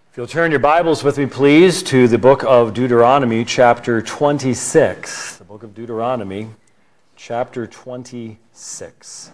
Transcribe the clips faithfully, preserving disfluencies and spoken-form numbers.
If you'll turn your Bibles with me, please, to the book of Deuteronomy, chapter twenty-six. The book of Deuteronomy, chapter twenty-six.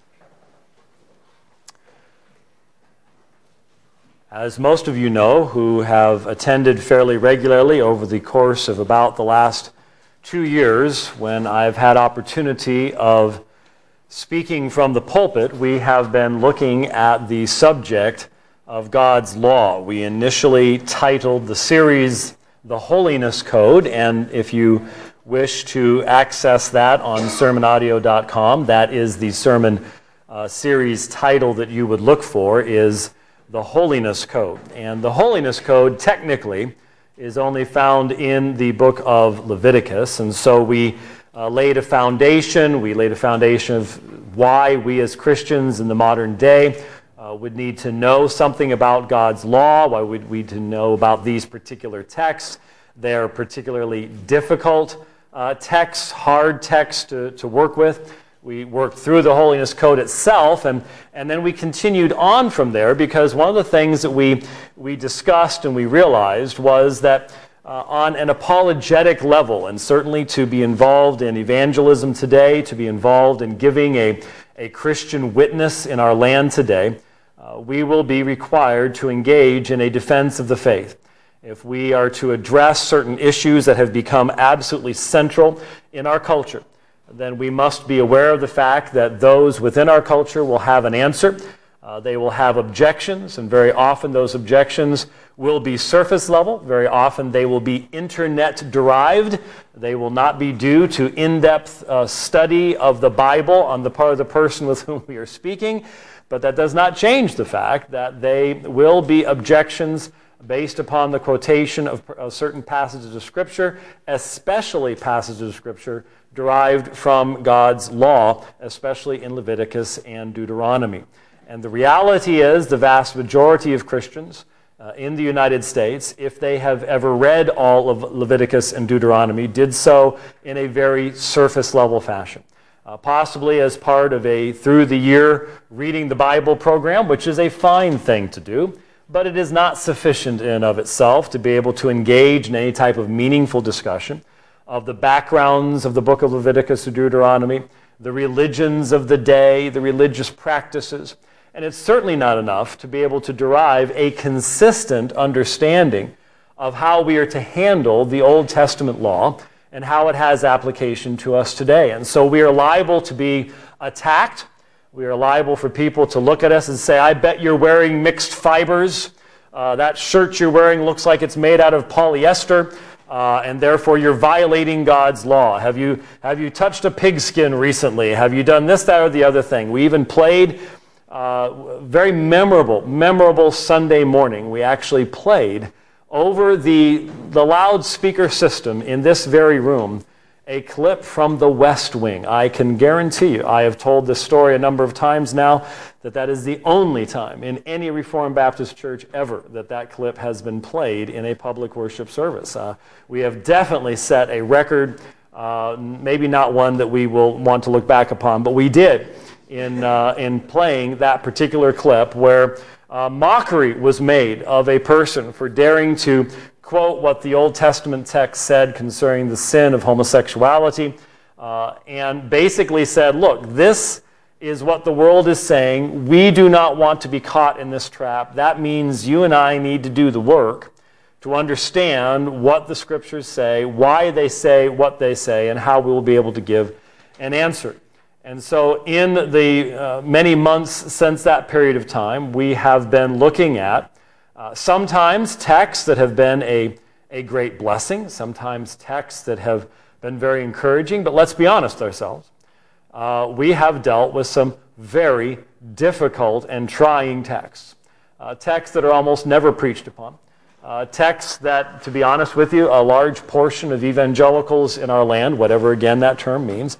As most of you know, who have attended fairly regularly over the course of about the last two years, when I've had opportunity of speaking from the pulpit, we have been looking at the subject of God's law. We initially titled the series The Holiness Code, and if you wish to access that on sermon audio dot com, that is the sermon uh, series title that you would look for, is The Holiness Code. And the Holiness Code, technically, is only found in the book of Leviticus, and so we uh, laid a foundation, we laid a foundation of why we as Christians in the modern day Uh, would need to know something about God's law, why would we need to know about these particular texts. They're particularly difficult uh, texts, hard texts to, to work with. We worked through the Holiness Code itself, and, and then we continued on from there, because one of the things that we, we discussed and we realized was that uh, on an apologetic level, and certainly to be involved in evangelism today, to be involved in giving a, a Christian witness in our land today, Uh, we will be required to engage in a defense of the faith. If we are to address certain issues that have become absolutely central in our culture, then we must be aware of the fact that those within our culture will have an answer. Uh, they will have objections, and very often those objections will be surface level. Very often they will be internet-derived. They will not be due to in-depth uh, study of the Bible on the part of the person with whom we are speaking. But that does not change the fact that they will be objections based upon the quotation of, of certain passages of Scripture, especially passages of Scripture derived from God's law, especially in Leviticus and Deuteronomy. And the reality is the vast majority of Christians uh, in the United States, if they have ever read all of Leviticus and Deuteronomy, did so in a very surface-level fashion. Uh, possibly as part of a through-the-year reading the Bible program, which is a fine thing to do, but it is not sufficient in and of itself to be able to engage in any type of meaningful discussion of the backgrounds of the book of Leviticus or Deuteronomy, the religions of the day, the religious practices, and it's certainly not enough to be able to derive a consistent understanding of how we are to handle the Old Testament law and how it has application to us today. And so we are liable to be attacked. We are liable for people to look at us and say, I bet you're wearing mixed fibers. Uh, that shirt you're wearing looks like it's made out of polyester, uh, and therefore you're violating God's law. Have you, have you touched a pigskin recently? Have you done this, that, or the other thing? We even played uh, very memorable, memorable Sunday morning. We actually played over the, the loudspeaker system in this very room, a clip from The West Wing. I can guarantee you, I have told this story a number of times now, that that is the only time in any Reformed Baptist church ever that that clip has been played in a public worship service. Uh, we have definitely set a record, uh, maybe not one that we will want to look back upon, but we did in, uh, in playing that particular clip where Uh, mockery was made of a person for daring to quote what the Old Testament text said concerning the sin of homosexuality, uh, and basically said, look, this is what the world is saying. We do not want to be caught in this trap. That means you and I need to do the work to understand what the Scriptures say, why they say what they say, and how we will be able to give an answer. And so in the uh, many months since that period of time, we have been looking at uh, sometimes texts that have been a, a great blessing, sometimes texts that have been very encouraging, but let's be honest ourselves. Uh, we have dealt with some very difficult and trying texts, uh, texts that are almost never preached upon, uh, texts that, to be honest with you, a large portion of evangelicals in our land, whatever again that term means,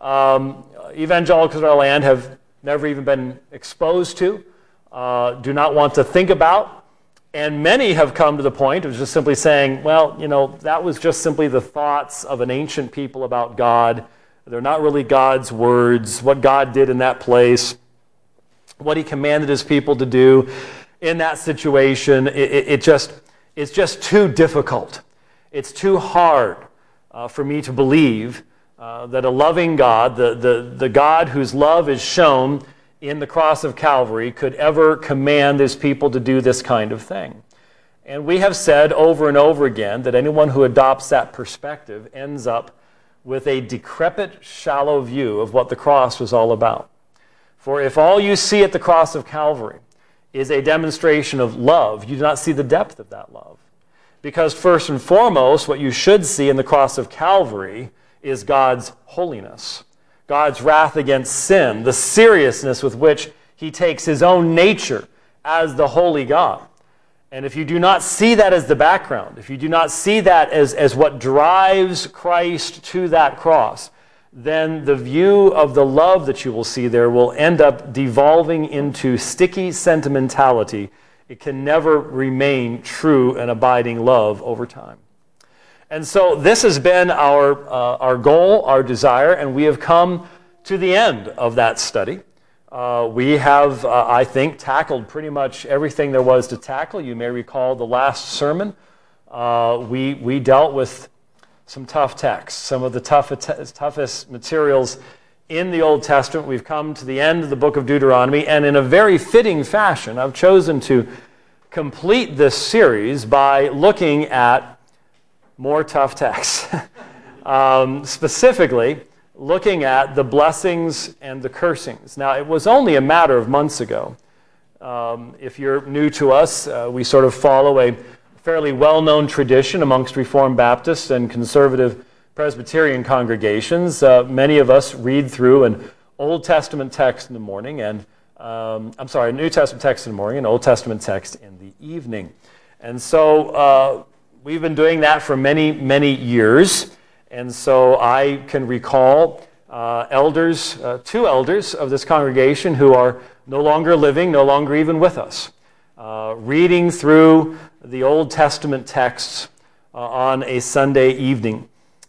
um, evangelicals in our land have never even been exposed to, uh, do not want to think about, and many have come to the point of just simply saying, well, you know, that was just simply the thoughts of an ancient people about God. They're not really God's words, what God did in that place, what He commanded His people to do. in that situation, it, it, it just, it's just too difficult. It's too hard uh, for me to believe uh, that a loving God, the, the, the God whose love is shown in the cross of Calvary, could ever command his people to do this kind of thing. And we have said over and over again that anyone who adopts that perspective ends up with a decrepit, shallow view of what the cross was all about. For if all you see at the cross of Calvary is a demonstration of love, you do not see the depth of that love. Because first and foremost, what you should see in the cross of Calvary is God's holiness, God's wrath against sin, the seriousness with which he takes his own nature as the holy God. And if you do not see that as the background, if you do not see that as, as what drives Christ to that cross, then the view of the love that you will see there will end up devolving into sticky sentimentality. It can never remain true and abiding love over time. And so this has been our, uh, our goal, our desire, and we have come to the end of that study. Uh, we have, uh, I think, tackled pretty much everything there was to tackle. You may recall the last sermon. Uh, we, we dealt with some tough texts, some of the tough, toughest materials in the Old Testament. We've come to the end of the book of Deuteronomy, and in a very fitting fashion, I've chosen to complete this series by looking at more tough texts. um, specifically, looking at the blessings and the cursings. Now, it was only a matter of months ago. Um, if you're new to us, uh, we sort of follow a fairly well-known tradition amongst Reformed Baptists and conservative Presbyterian congregations. Uh, many of us read through an Old Testament text in the morning, and um, I'm sorry, a New Testament text in the morning, an Old Testament text in the evening. And so uh, we've been doing that for many, many years. And so I can recall uh, elders, uh, two elders of this congregation who are no longer living, no longer even with us, uh, reading through the Old Testament texts uh, on a Sunday evening.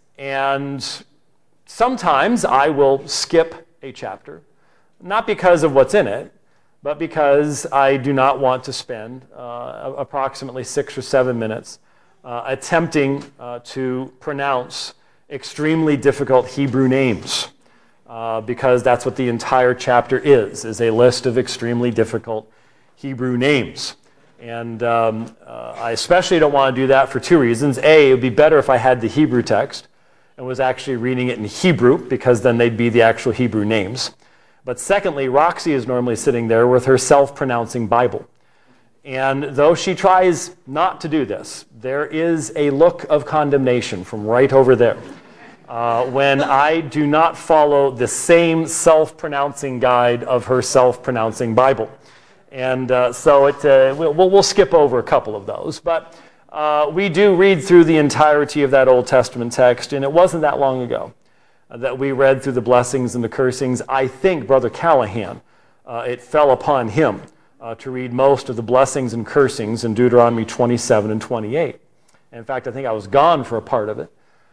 And sometimes I will skip a chapter, not because of what's in it, but because I do not want to spend uh, approximately six or seven minutes uh, attempting uh, to pronounce extremely difficult Hebrew names, uh, because that's what the entire chapter is, is a list of extremely difficult Hebrew names. And um, uh, I especially don't want to do that for two reasons. A, it would be better if I had the Hebrew text and was actually reading it in Hebrew, because then they'd be the actual Hebrew names. But secondly, Roxy is normally sitting there with her self-pronouncing Bible. And though she tries not to do this, there is a look of condemnation from right over there uh, when I do not follow the same self-pronouncing guide of her self-pronouncing Bible. And uh, so it, uh, we'll, we'll skip over a couple of those. But uh, we do read through the entirety of that Old Testament text, and it wasn't that long ago uh, that we read through the blessings and the cursings. I think Brother Callahan, uh, it fell upon him Uh, to read most of the blessings and cursings in Deuteronomy twenty-seven and twenty-eight. And in fact, I think I was gone for a part of it.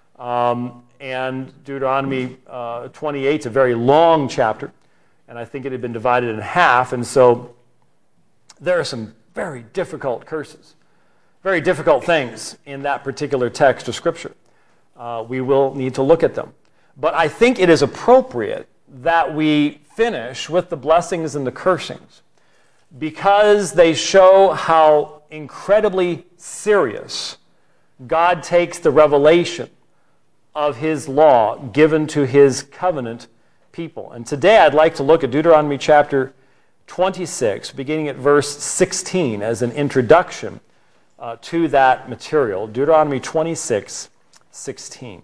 Um, and Deuteronomy uh, twenty-eight is a very long chapter, and I think it had been divided in half, and so there are some very difficult curses, very difficult things in that particular text of Scripture. Uh, we will need to look at them. But I think it is appropriate that we finish with the blessings and the cursings, because they show how incredibly serious God takes the revelation of his law given to his covenant people. And today I'd like to look at Deuteronomy chapter twenty-six, beginning at verse sixteen, as an introduction uh, to that material. Deuteronomy twenty-six, sixteen.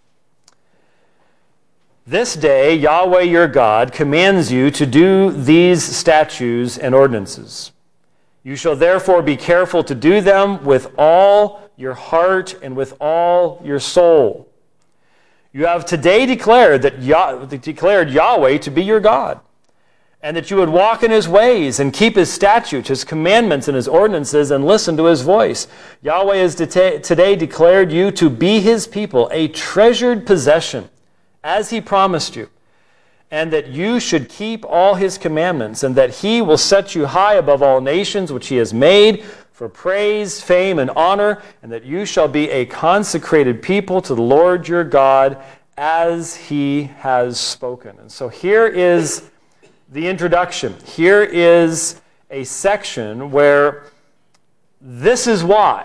This day Yahweh your God commands you to do these statutes and ordinances. You shall therefore be careful to do them with all your heart and with all your soul. You have today declared that Yah- declared Yahweh to be your God, and that you would walk in his ways and keep his statutes, his commandments, and his ordinances, and listen to his voice. Yahweh has de- today declared you to be his people, a treasured possession, as he promised you. and that you should keep all his commandments, and that he will set you high above all nations which he has made, for praise, fame, and honor, and that you shall be a consecrated people to the Lord your God, as he has spoken. And so here is the introduction. Here is a section where this is why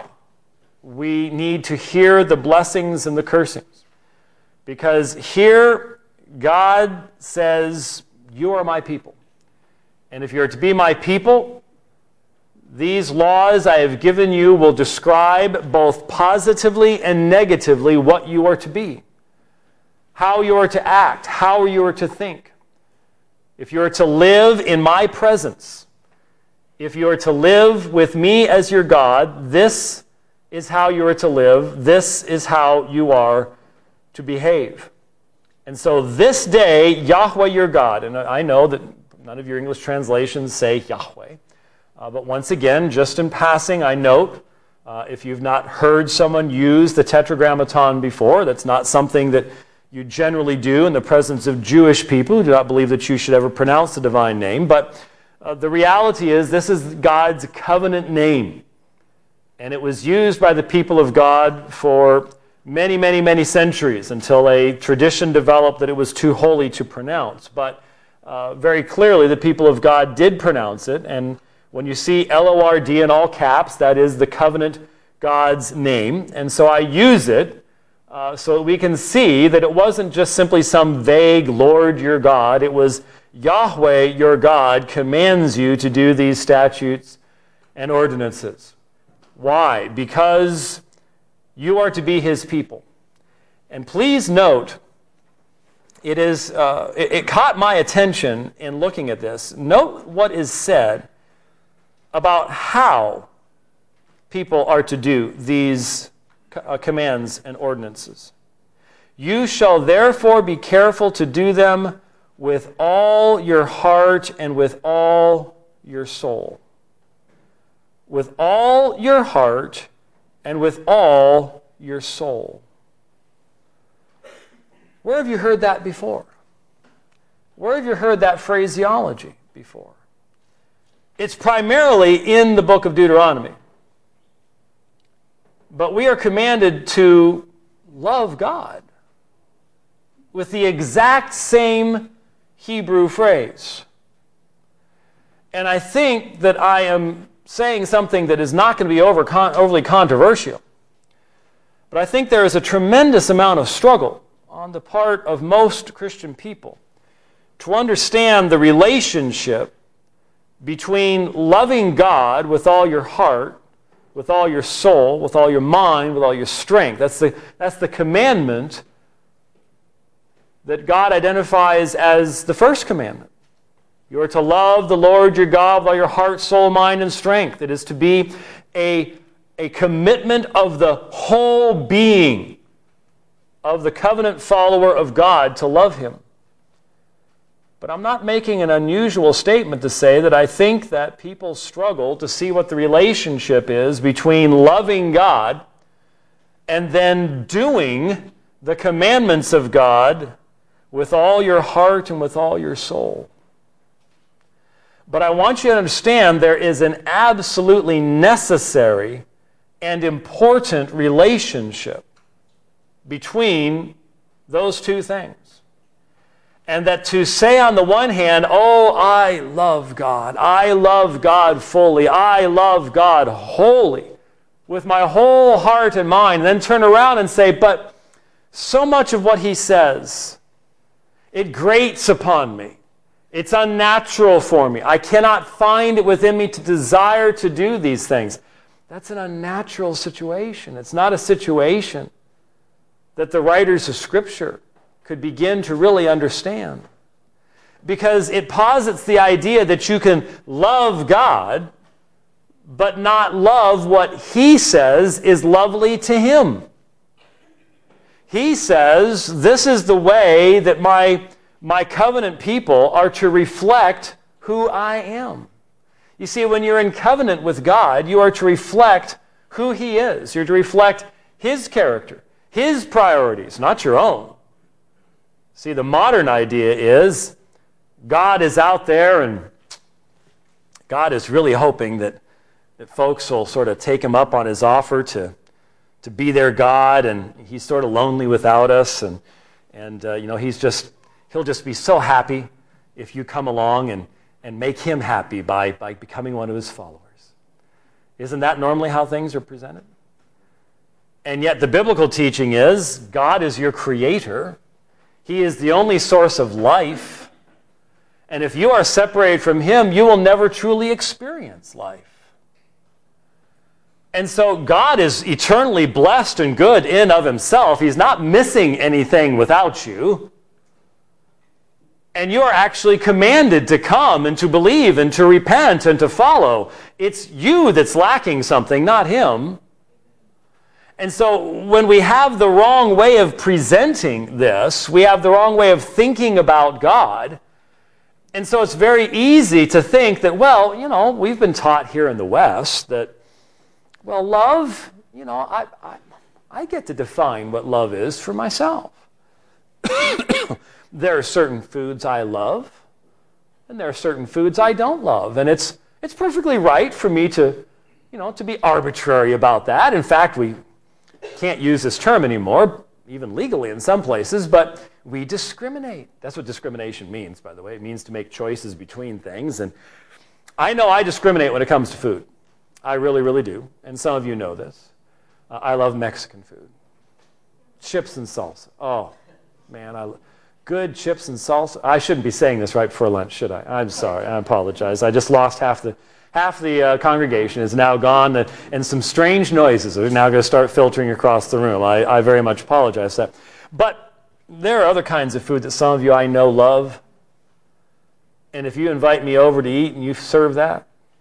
we need to hear the blessings and the cursings. Because here God says, you are my people. And if you're to be my people, these laws I have given you will describe both positively and negatively what you are to be, how you are to act, how you are to think. If you are to live in my presence, if you are to live with me as your God, this is how you are to live. This is how you are to behave. And so this day, Yahweh your God, and I know that none of your English translations say Yahweh, uh, but once again, just in passing, I note, uh, if you've not heard someone use the Tetragrammaton before, that's not something that you generally do in the presence of Jewish people who do not believe that you should ever pronounce the divine name, but uh, the reality is this is God's covenant name. And it was used by the people of God for many, many, many centuries until a tradition developed that it was too holy to pronounce. But uh, very clearly the people of God did pronounce it. And when you see L O R D in all caps, that is the covenant God's name. And so I use it uh, so that we can see that it wasn't just simply some vague Lord your God. It was Yahweh your God commands you to do these statutes and ordinances. Why? Because you are to be his people. And please note, it is uh, it, it caught my attention in looking at this. Note what is said about how people are to do these uh, commands and ordinances. You shall therefore be careful to do them with all your heart and with all your soul. With all your heart and with all your soul. Where have you heard that before? Where have you heard that phraseology before? It's primarily in the book of Deuteronomy. But we are commanded to love God with the exact same Hebrew phrase. And I think that I am saying something that is not going to be over con- overly controversial. But I think there is a tremendous amount of struggle on the part of most Christian people to understand the relationship between loving God with all your heart, with all your soul, with all your mind, with all your strength. That's the, that's the commandment that God identifies as the first commandment. You are to love the Lord your God with all your heart, soul, mind, and strength. It is to be a, a commitment of the whole being of the covenant follower of God to love him. But I'm not making an unusual statement to say that I think that people struggle to see what the relationship is between loving God and then doing the commandments of God with all your heart and with all your soul. But I want you to understand there is an absolutely necessary and important relationship between those two things. And that to say on the one hand, oh, I love God, I love God fully, I love God wholly, with my whole heart and mind, and then turn around and say, but so much of what he says, it grates upon me. It's unnatural for me. I cannot find it within me to desire to do these things. That's an unnatural situation. It's not a situation that the writers of Scripture could begin to really understand. Because it posits the idea that you can love God, but not love what he says is lovely to him. He says, this is the way that my My covenant people are to reflect who I am. You see, when you're in covenant with God, you are to reflect who he is. You're to reflect his character, his priorities, not your own. See, the modern idea is God is out there, and God is really hoping that, that folks will sort of take him up on his offer to, to be their God, and he's sort of lonely without us, and, and uh, you know, he's just, he'll just be so happy if you come along and, and make him happy by, by becoming one of his followers. Isn't that normally how things are presented? And yet the biblical teaching is God is your creator. He is the only source of life. And if you are separated from him, you will never truly experience life. And so God is eternally blessed and good in of himself. He's not missing anything without you. And you are actually commanded to come and to believe and to repent and to follow. It's you that's lacking something, not him. And so when we have the wrong way of presenting this, we have the wrong way of thinking about God. And so it's very easy to think that, well, you know, we've been taught here in the West that, well, love, you know, I, I, I get to define what love is for myself. There are certain foods I love, and there are certain foods I don't love. And it's it's perfectly right for me to, you know, to be arbitrary about that. In fact, we can't use this term anymore, even legally in some places, but we discriminate. That's what discrimination means, by the way. It means to make choices between things. And I know I discriminate when it comes to food. I really, really do. And some of you know this. Uh, I love Mexican food. Chips and salsa. Oh, man, I love good chips and salsa. I shouldn't be saying this right before lunch, should I? I'm sorry. I apologize. I just lost half the half the uh, congregation is now gone, and, and some strange noises are now going to start filtering across the room. I, I very much apologize for that. But there are other kinds of food that some of you I know love. And if you invite me over to eat and you serve that,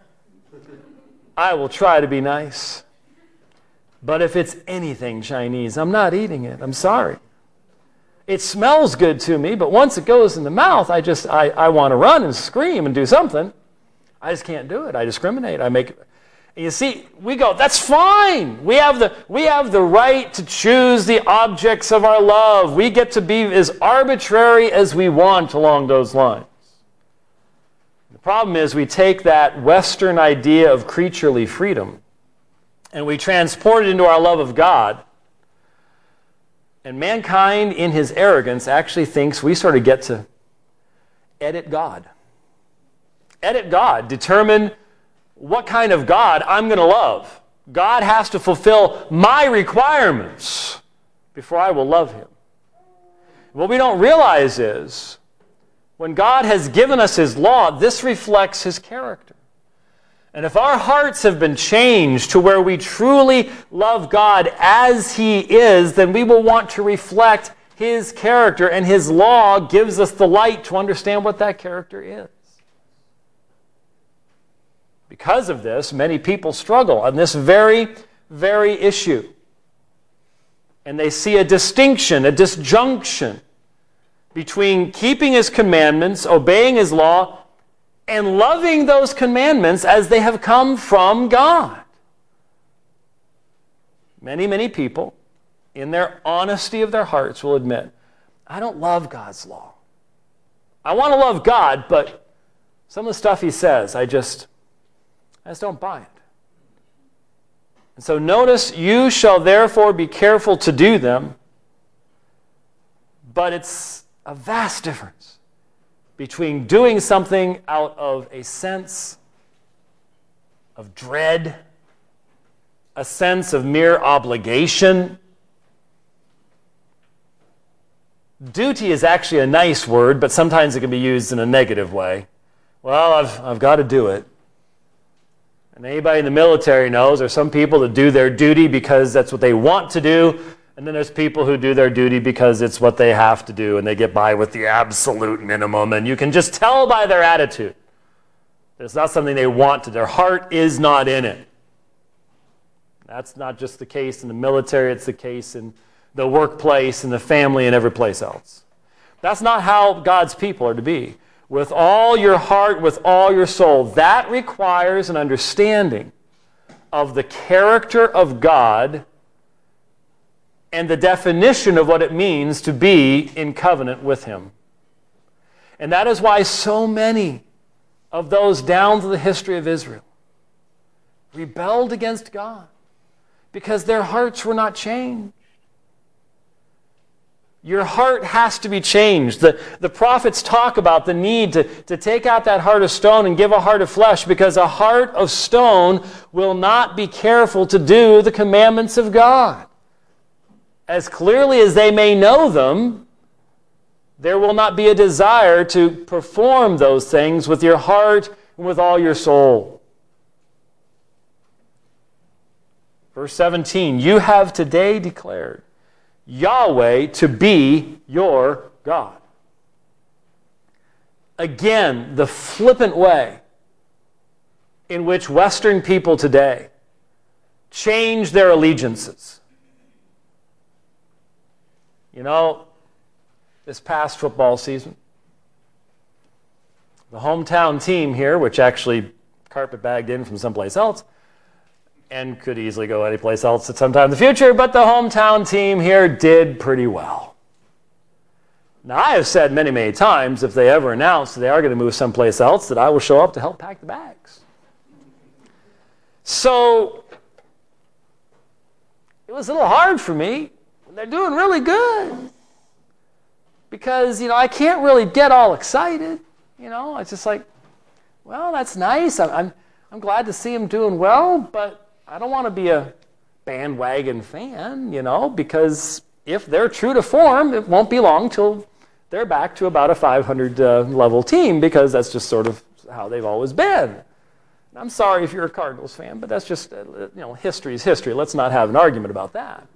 I will try to be nice. But if it's anything Chinese, I'm not eating it. I'm sorry. It smells good to me, but once it goes in the mouth, I just, I, I want to run and scream and do something. I just can't do it. I discriminate. I make, and you see, we go, that's fine. We have the, we have the right to choose the objects of our love. We get to be as arbitrary as we want along those lines. The problem is we take that Western idea of creaturely freedom and we transport it into our love of God. And mankind, in his arrogance, actually thinks we sort of get to edit God. Edit God. Determine what kind of God I'm going to love. God has to fulfill my requirements before I will love him. What we don't realize is, when God has given us his law, this reflects his character. And if our hearts have been changed to where we truly love God as he is, then we will want to reflect his character, and his law gives us the light to understand what that character is. Because of this, many people struggle on this very, very issue. And they see a distinction, a disjunction between keeping his commandments, obeying his law, and loving those commandments as they have come from God. Many, many people, in their honesty of their hearts, will admit, I don't love God's law. I want to love God, but some of the stuff he says, I just, I just don't buy it. And so notice, you shall therefore be careful to do them, but it's a vast difference between doing something out of a sense of dread, a sense of mere obligation. Duty is actually a nice word, but sometimes it can be used in a negative way. Well, I've, I've got to do it. And anybody in the military knows there's some people that do their duty because that's what they want to do, and then there's people who do their duty because it's what they have to do, and they get by with the absolute minimum, and you can just tell by their attitude that it's not something they want to. Their heart is not in it. That's not just the case in the military, it's the case in the workplace, in the family, and every place else. That's not how God's people are to be. With all your heart, with all your soul. That requires an understanding of the character of God and the definition of what it means to be in covenant with him. And that is why so many of those down through the history of Israel rebelled against God, because their hearts were not changed. Your heart has to be changed. The, the prophets talk about the need to, to take out that heart of stone and give a heart of flesh, because a heart of stone will not be careful to do the commandments of God. As clearly as they may know them, there will not be a desire to perform those things with your heart and with all your soul. Verse seventeen, you have today declared Yahweh to be your God. Again, the flippant way in which Western people today change their allegiances. You know, this past football season, the hometown team here, which actually carpetbagged in from someplace else, and could easily go anyplace else at some time in the future, but the hometown team here did pretty well. Now, I have said many, many times, if they ever announce that they are going to move someplace else, that I will show up to help pack the bags. So, it was a little hard for me. They're doing really good. Because, you know, I can't really get all excited. You know, it's just like, well, that's nice. I'm, I'm, I'm glad to see them doing well, but I don't want to be a bandwagon fan, you know, because if they're true to form, it won't be long till they're back to about a five hundred uh, level team, because that's just sort of how they've always been. I'm sorry if you're a Cardinals fan, but that's just, uh, you know, history is history. Let's not have an argument about that.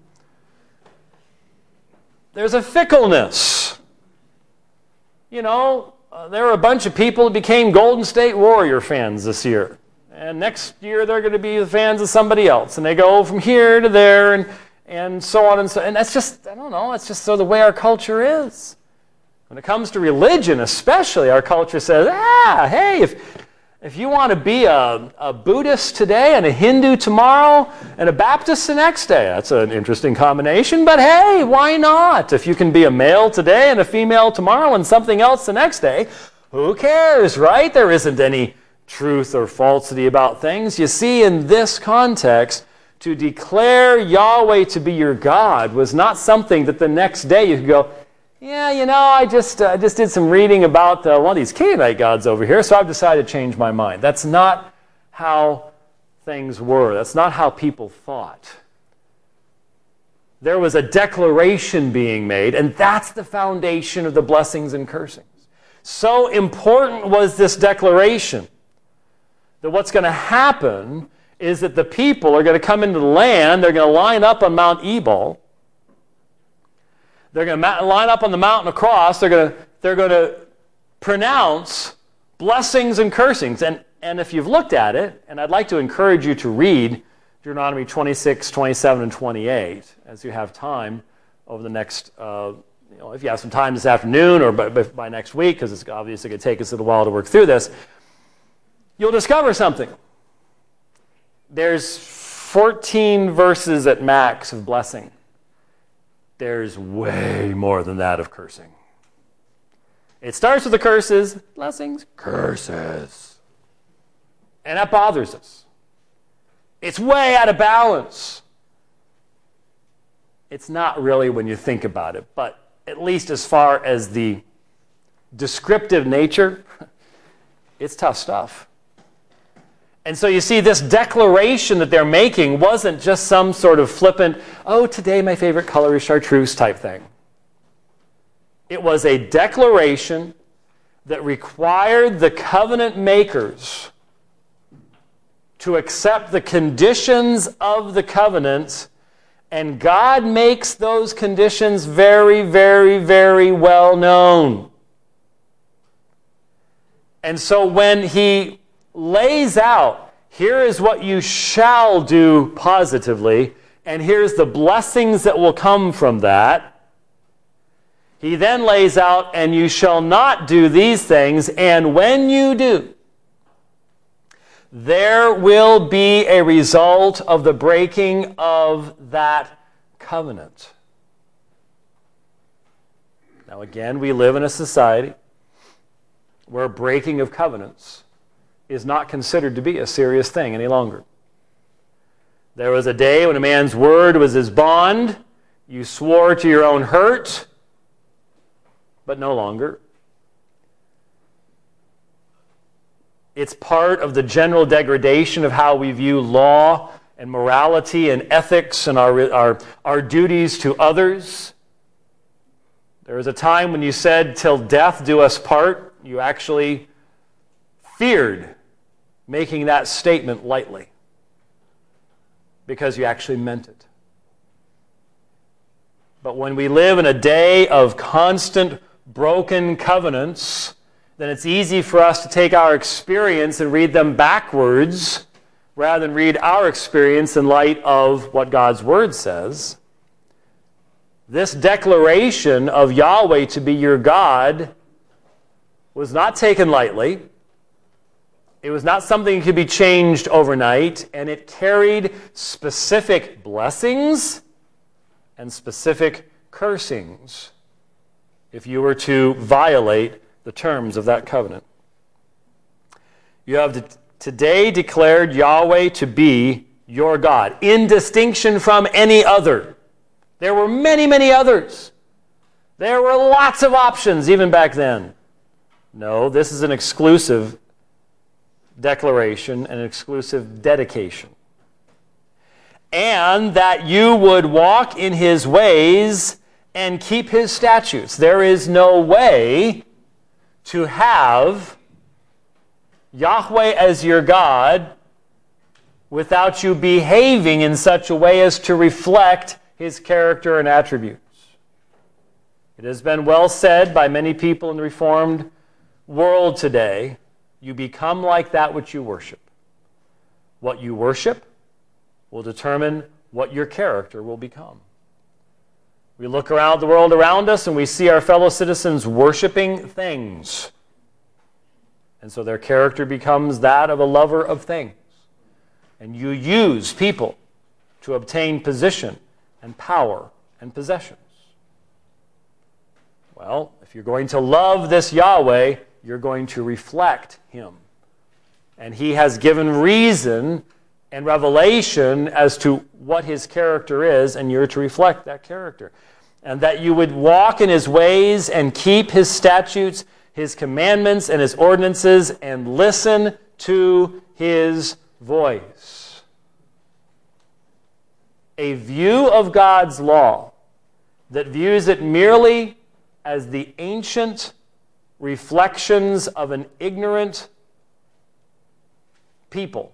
There's a fickleness. You know, uh, there were a bunch of people who became Golden State Warrior fans this year. And next year they're going to be the fans of somebody else. And they go from here to there and, and so on and so on. And that's just, I don't know, that's just so the way our culture is. When it comes to religion especially, our culture says, ah, hey, if, if you want to be a, a Buddhist today and a Hindu tomorrow and a Baptist the next day, that's an interesting combination, but hey, why not? If you can be a male today and a female tomorrow and something else the next day, who cares, right? There isn't any truth or falsity about things. You see, in this context, to declare Yahweh to be your God was not something that the next day you could go, yeah, you know, I just uh, just did some reading about uh, one of these Canaanite gods over here, so I've decided to change my mind. That's not how things were. That's not how people thought. There was a declaration being made, and that's the foundation of the blessings and cursings. So important was this declaration that what's going to happen is that the people are going to come into the land, they're going to line up on Mount Ebal, they're going to line up on the mountain across, they're going to, they're going to pronounce blessings and cursings. And, and if you've looked at it, and I'd like to encourage you to read Deuteronomy twenty-six, twenty-seven, and twenty-eight as you have time over the next, uh, you know, if you have some time this afternoon or by, by next week, because it's obviously going to take us a little while to work through this, you'll discover something. There's fourteen verses at max of blessing. There's way more than that of cursing. It starts with the curses, blessings, curses. And that bothers us. It's way out of balance. It's not really when you think about it, but at least as far as the descriptive nature, it's tough stuff. And so you see, this declaration that they're making wasn't just some sort of flippant, oh, today my favorite color is chartreuse type thing. It was a declaration that required the covenant makers to accept the conditions of the covenant, and God makes those conditions very, very, very well known. And so when he lays out, here is what you shall do positively, and here's the blessings that will come from that. He then lays out, and you shall not do these things, and when you do, there will be a result of the breaking of that covenant. Now again, we live in a society where breaking of covenants is not considered to be a serious thing any longer. There was a day when a man's word was his bond. You swore to your own hurt, but no longer. It's part of the general degradation of how we view law and morality and ethics and our, our, our duties to others. There was a time when you said, "Till death do us part." You actually feared making that statement lightly because you actually meant it. But when we live in a day of constant broken covenants, then it's easy for us to take our experience and read them backwards rather than read our experience in light of what God's Word says. This declaration of Yahweh to be your God was not taken lightly. It was not something that could be changed overnight, and it carried specific blessings and specific cursings if you were to violate the terms of that covenant. You have today declared Yahweh to be your God, in distinction from any other. There were many, many others. There were lots of options even back then. No, this is an exclusive declaration, an exclusive dedication. And that you would walk in his ways and keep his statutes. There is no way to have Yahweh as your God without you behaving in such a way as to reflect his character and attributes. It has been well said by many people in the Reformed world today, you become like that which you worship. What you worship will determine what your character will become. We look around the world around us and we see our fellow citizens worshiping things. And so their character becomes that of a lover of things. And you use people to obtain position and power and possessions. Well, if you're going to love this Yahweh, you're going to reflect him. And he has given reason and revelation as to what his character is, and you're to reflect that character. And that you would walk in his ways and keep his statutes, his commandments, and his ordinances, and listen to his voice. A view of God's law that views it merely as the ancient reflections of an ignorant people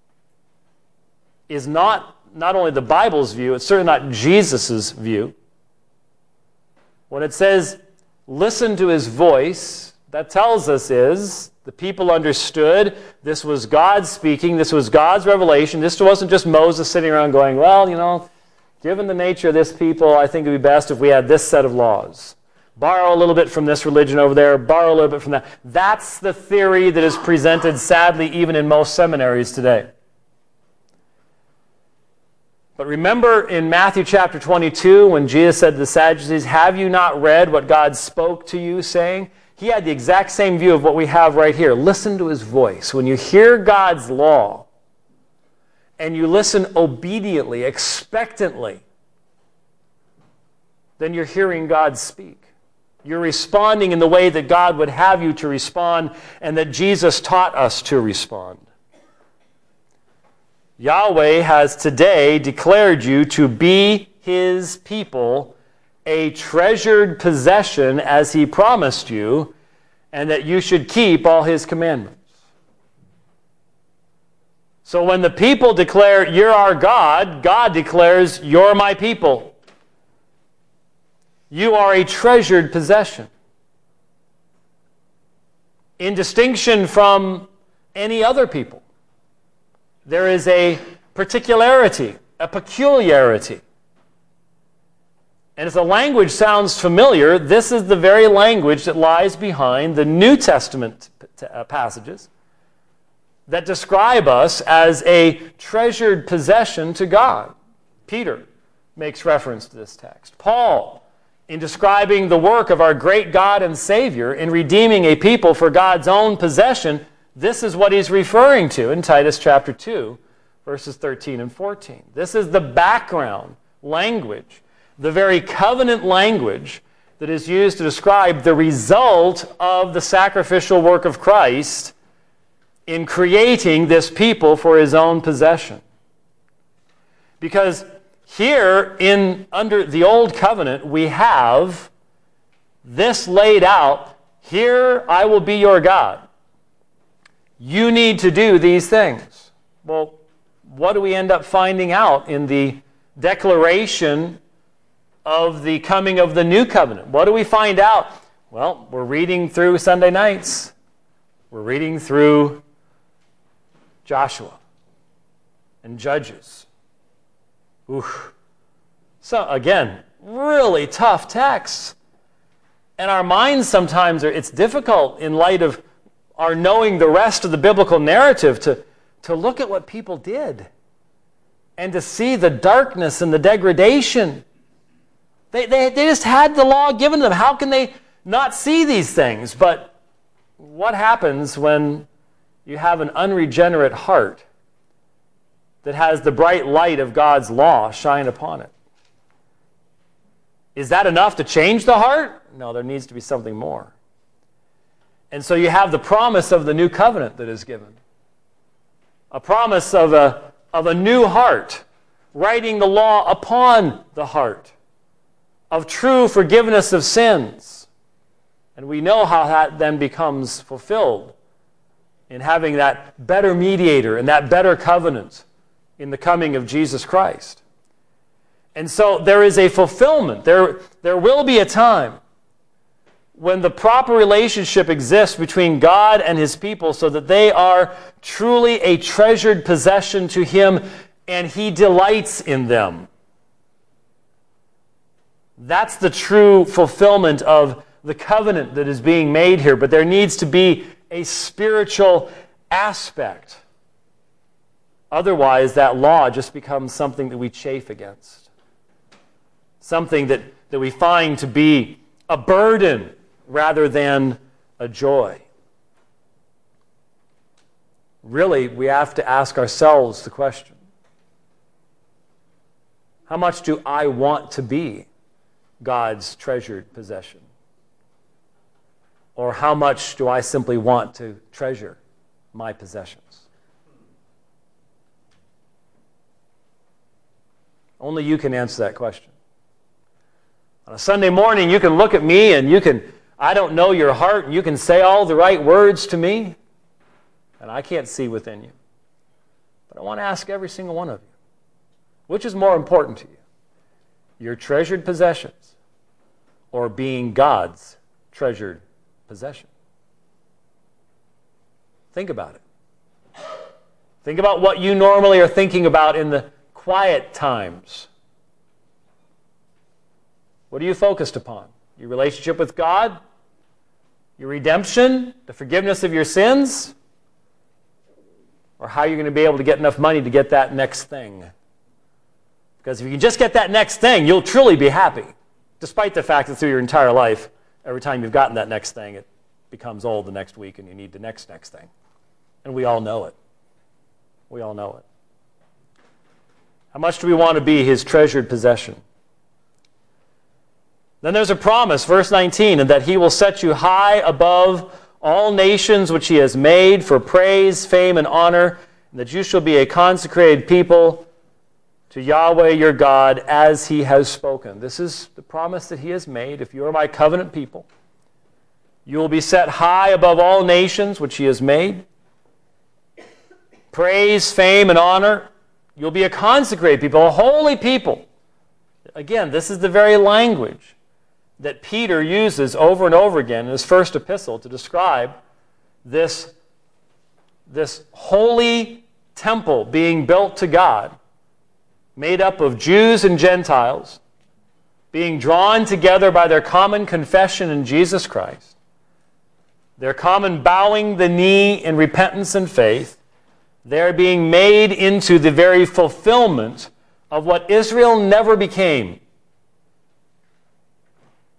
is not, not only the Bible's view, it's certainly not Jesus' view. When it says, listen to his voice, that tells us is the people understood this was God speaking, this was God's revelation. This wasn't just Moses sitting around going, well, you know, given the nature of this people, I think it would be best if we had this set of laws. Borrow a little bit from this religion over there, borrow a little bit from that. That's the theory that is presented, sadly, even in most seminaries today. But remember in Matthew chapter twenty-two, when Jesus said to the Sadducees, have you not read what God spoke to you, saying? He had the exact same view of what we have right here. Listen to his voice. When you hear God's law, and you listen obediently, expectantly, then you're hearing God speak. You're responding in the way that God would have you to respond and that Jesus taught us to respond. Yahweh has today declared you to be his people, a treasured possession as he promised you, and that you should keep all his commandments. So when the people declare, you're our God, God declares, you're my people. You are a treasured possession. In distinction from any other people, there is a particularity, a peculiarity. And if the language sounds familiar, this is the very language that lies behind the New Testament passages that describe us as a treasured possession to God. Peter makes reference to this text. Paul, in describing the work of our great God and Savior in redeeming a people for God's own possession, this is what he's referring to in Titus chapter two, verses thirteen and fourteen. This is the background language, the very covenant language that is used to describe the result of the sacrificial work of Christ in creating this people for his own possession. Because here in under the old covenant we have this laid out, here I will be your God. You need to do these things. Well, what do we end up finding out in the declaration of the coming of the new covenant? What do we find out? Well, we're reading through Sunday nights. We're reading through Joshua and Judges. Oof. So again, really tough texts. And our minds sometimes are, it's difficult in light of our knowing the rest of the biblical narrative to, to look at what people did and to see the darkness and the degradation. They, they, they just had the law given to them. How can they not see these things? But what happens when you have an unregenerate heart that has the bright light of God's law shine upon it? Is that enough to change the heart? No, there needs to be something more. And so you have the promise of the new covenant that is given. A promise of a, of a new heart, writing the law upon the heart, of true forgiveness of sins. And we know how that then becomes fulfilled in having that better mediator and that better covenant in the coming of Jesus Christ. And so there is a fulfillment. There, there will be a time when the proper relationship exists between God and his people so that they are truly a treasured possession to him and he delights in them. That's the true fulfillment of the covenant that is being made here. But there needs to be a spiritual aspect. Otherwise, that law just becomes something that we chafe against. Something that, that we find to be a burden rather than a joy. Really, we have to ask ourselves the question, how much do I want to be God's treasured possession? Or how much do I simply want to treasure my possessions? Only you can answer that question. On a Sunday morning, you can look at me and you can, I don't know your heart, and you can say all the right words to me, and I can't see within you. But I want to ask every single one of you, which is more important to you? Your treasured possessions or being God's treasured possession? Think about it. Think about what you normally are thinking about in the quiet times. What are you focused upon? Your relationship with God? Your redemption? The forgiveness of your sins? Or how you're going to be able to get enough money to get that next thing? Because if you can just get that next thing, you'll truly be happy. Despite the fact that through your entire life, every time you've gotten that next thing, it becomes old the next week and you need the next next thing. And we all know it. We all know it. How much do we want to be his treasured possession? Then there's a promise, verse nineteen, and that he will set you high above all nations which he has made for praise, fame, and honor, and that you shall be a consecrated people to Yahweh your God as he has spoken. This is the promise that he has made. If you are my covenant people, you will be set high above all nations which he has made. Praise, fame, and honor. You'll be a consecrated people, a holy people. Again, this is the very language that Peter uses over and over again in his first epistle to describe this, this holy temple being built to God, made up of Jews and Gentiles, being drawn together by their common confession in Jesus Christ, their common bowing the knee in repentance and faith. They're being made into the very fulfillment of what Israel never became.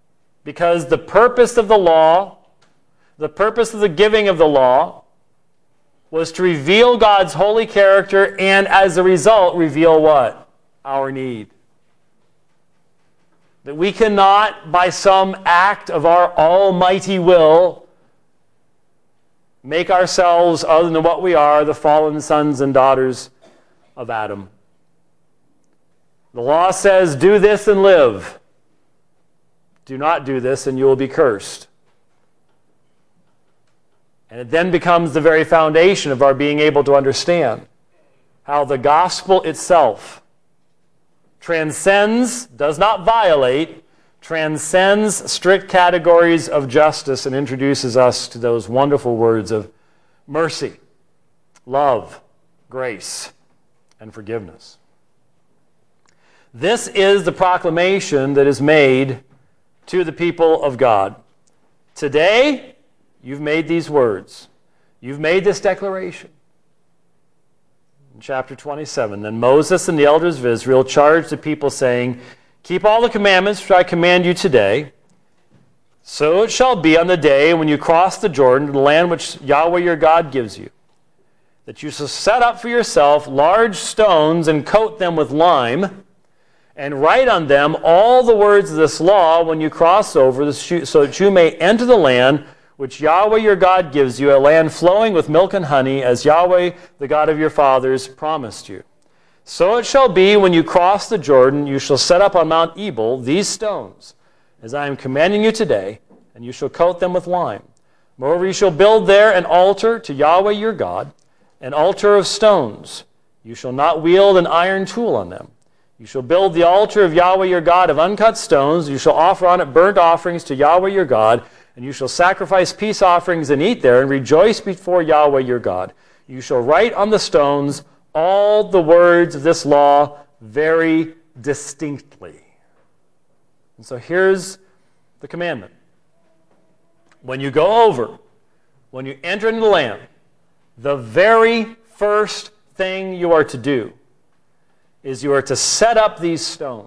Because the purpose of the law, the purpose of the giving of the law, was to reveal God's holy character and as a result reveal what? Our need. That we cannot, by some act of our almighty will, make ourselves other than what we are, the fallen sons and daughters of Adam. The law says, do this and live. Do not do this and you will be cursed. And it then becomes the very foundation of our being able to understand how the gospel itself transcends, does not violate, transcends strict categories of justice and introduces us to those wonderful words of mercy, love, grace, and forgiveness. This is the proclamation that is made to the people of God. Today, you've made these words. You've made this declaration. In chapter twenty-seven, then Moses and the elders of Israel charged the people, saying, keep all the commandments which I command you today. So it shall be on the day when you cross the Jordan to the land which Yahweh your God gives you, that you shall set up for yourself large stones and coat them with lime, and write on them all the words of this law when you cross over, so that you may enter the land which Yahweh your God gives you, a land flowing with milk and honey, as Yahweh, the God of your fathers, promised you. So it shall be when you cross the Jordan, you shall set up on Mount Ebal these stones, as I am commanding you today, and you shall coat them with lime. Moreover, you shall build there an altar to Yahweh your God, an altar of stones. You shall not wield an iron tool on them. You shall build the altar of Yahweh your God of uncut stones. You shall offer on it burnt offerings to Yahweh your God, and you shall sacrifice peace offerings and eat there, and rejoice before Yahweh your God. You shall write on the stones all the words of this law very distinctly. And so here's the commandment. When you go over, when you enter into the land, the very first thing you are to do is you are to set up these stones.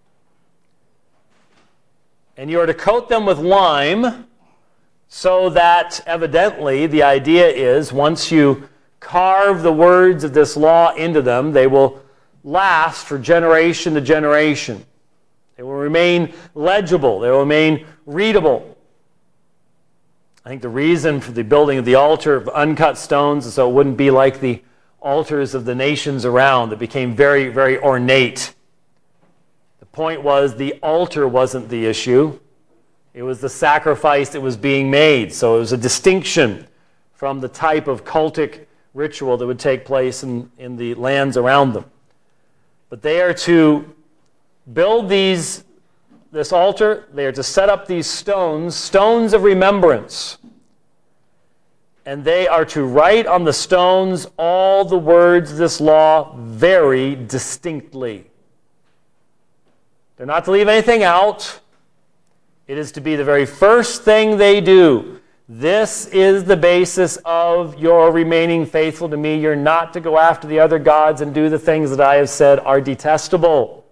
And you are to coat them with lime, so that evidently the idea is once you carve the words of this law into them, they will last for generation to generation. They will remain legible. They will remain readable. I think the reason for the building of the altar of uncut stones is so it wouldn't be like the altars of the nations around that became very, very ornate. The point was the altar wasn't the issue. It was the sacrifice that was being made. So it was a distinction from the type of cultic ritual that would take place in, in the lands around them. But they are to build these, this altar. They are to set up these stones, stones of remembrance. And they are to write on the stones all the words of this law very distinctly. They're not to leave anything out. It is to be the very first thing they do. This is the basis of your remaining faithful to me. You're not to go after the other gods and do the things that I have said are detestable.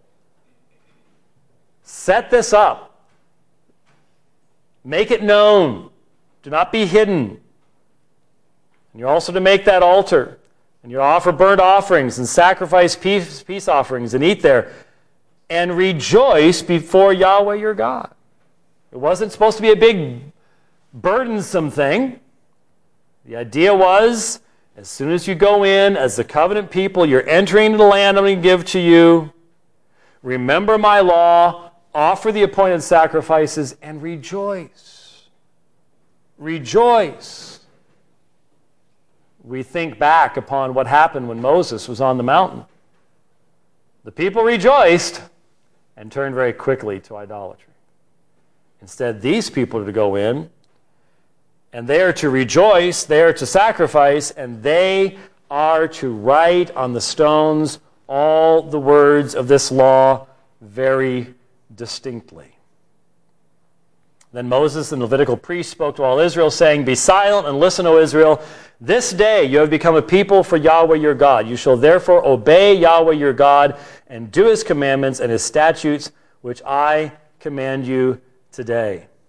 Set this up. Make it known. Do not be hidden. And you're also to make that altar. And you offer burnt offerings and sacrifice peace, peace offerings and eat there. And rejoice before Yahweh your God. It wasn't supposed to be a big, burdensome thing. The idea was, as soon as you go in, as the covenant people, you're entering the land I'm going to give to you. Remember my law, offer the appointed sacrifices, and rejoice. Rejoice. We think back upon what happened when Moses was on the mountain. The people rejoiced and turned very quickly to idolatry. Instead, these people are to go in, and they are to rejoice, they are to sacrifice, and they are to write on the stones all the words of this law very distinctly. Then Moses and the Levitical priests spoke to all Israel, saying, Be silent and listen, O Israel. This day you have become a people for Yahweh your God. You shall therefore obey Yahweh your God and do his commandments and his statutes, which I command you today.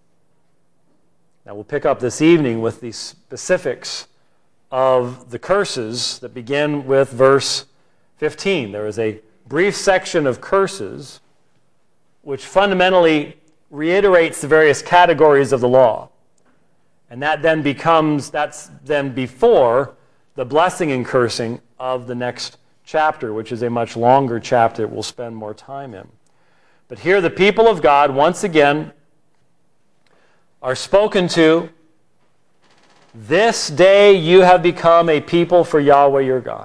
Now we'll pick up this evening with the specifics of the curses that begin with verse fifteen. There is a brief section of curses which fundamentally reiterates the various categories of the law. And that then becomes, that's then before the blessing and cursing of the next chapter, which is a much longer chapter we'll spend more time in. But here the people of God, once again, are spoken to. This day you have become a people for Yahweh your God.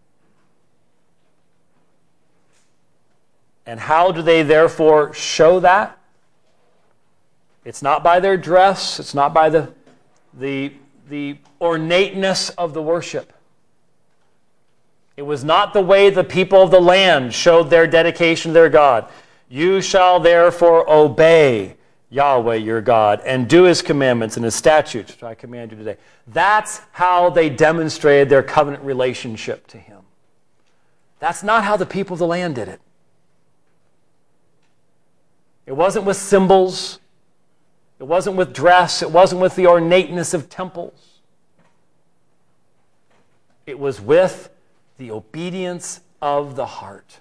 And how do they therefore show that? It's not by their dress. It's not by the, the, the ornateness of the worship. It was not the way the people of the land showed their dedication to their God. You shall therefore obey Yahweh your God and do his commandments and his statutes, which I command you today. That's how they demonstrated their covenant relationship to him. That's not how the people of the land did it. It wasn't with symbols. It wasn't with dress. It wasn't with the ornateness of temples. It was with the obedience of the heart.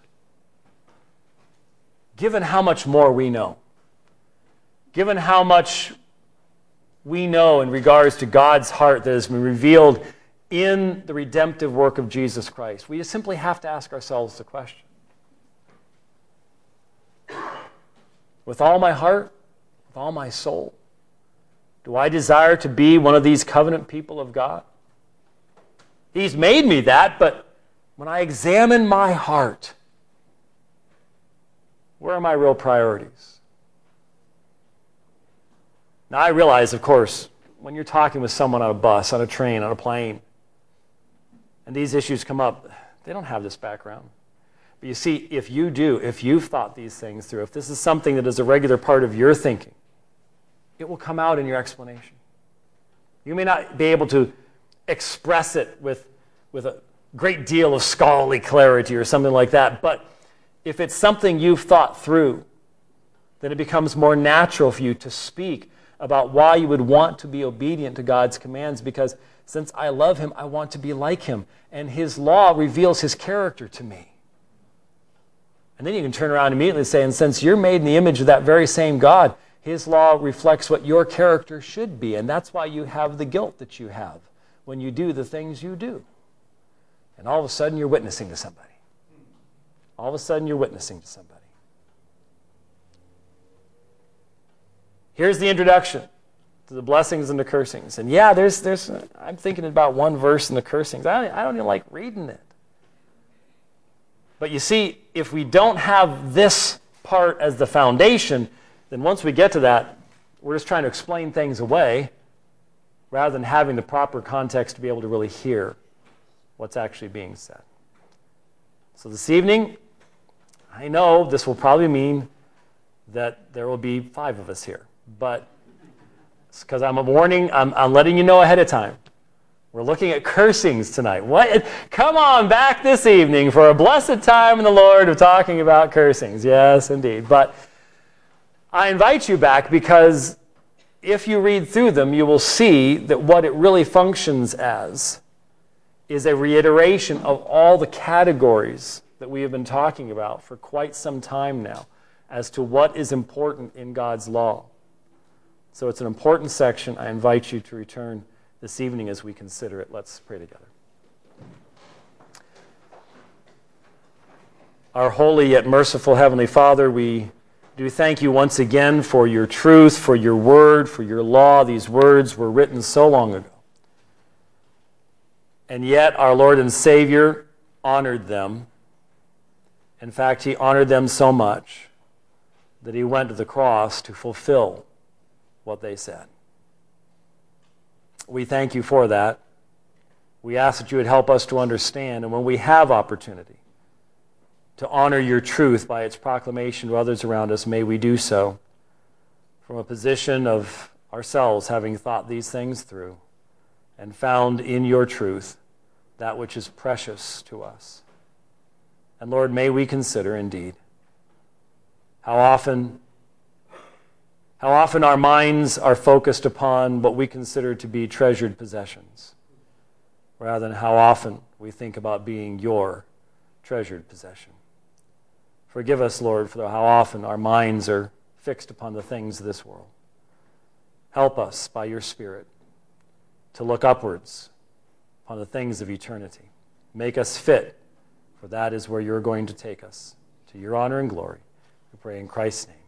Given how much more we know, given how much we know in regards to God's heart that has been revealed in the redemptive work of Jesus Christ, we just simply have to ask ourselves the question. With all my heart, with all my soul, do I desire to be one of these covenant people of God? He's made me that, but when I examine my heart, where are my real priorities? Now, I realize, of course, when you're talking with someone on a bus, on a train, on a plane, and these issues come up, they don't have this background. But you see, if you do, if you've thought these things through, if this is something that is a regular part of your thinking, it will come out in your explanation. You may not be able to express it with, with a great deal of scholarly clarity or something like that, but if it's something you've thought through, then it becomes more natural for you to speak about why you would want to be obedient to God's commands, because since I love him, I want to be like him, and his law reveals his character to me. And then you can turn around immediately and say, and since you're made in the image of that very same God, his law reflects what your character should be, and that's why you have the guilt that you have when you do the things you do. And all of a sudden, you're witnessing to somebody. All of a sudden, you're witnessing to somebody. Here's the introduction to the blessings and the cursings. And yeah, there's, there's. I'm thinking about one verse in the cursings. I don't, I don't even like reading it. But you see, if we don't have this part as the foundation, then once we get to that, we're just trying to explain things away rather than having the proper context to be able to really hear what's actually being said. So this evening, I know this will probably mean that there will be five of us here, but it's because I'm a warning, I'm, I'm letting you know ahead of time. We're looking at cursings tonight. What? Come on back this evening for a blessed time in the Lord of talking about cursings. Yes, indeed. But I invite you back because if you read through them, you will see that what it really functions as is a reiteration of all the categories that we have been talking about for quite some time now as to what is important in God's law. So it's an important section. I invite you to return this evening as we consider it. Let's pray together. Our holy yet merciful Heavenly Father, we do thank you once again for your truth, for your word, for your law. These words were written so long ago. And yet our Lord and Savior honored them. In fact, he honored them so much that he went to the cross to fulfill what they said. We thank you for that. We ask that you would help us to understand, and when we have opportunity to honor your truth by its proclamation to others around us, may we do so from a position of ourselves having thought these things through and found in your truth that which is precious to us. And Lord, may we consider indeed how often How often our minds are focused upon what we consider to be treasured possessions, rather than how often we think about being your treasured possession. Forgive us, Lord, for how often our minds are fixed upon the things of this world. Help us by your Spirit to look upwards upon the things of eternity. Make us fit, for that is where you're going to take us. To your honor and glory, we pray in Christ's name.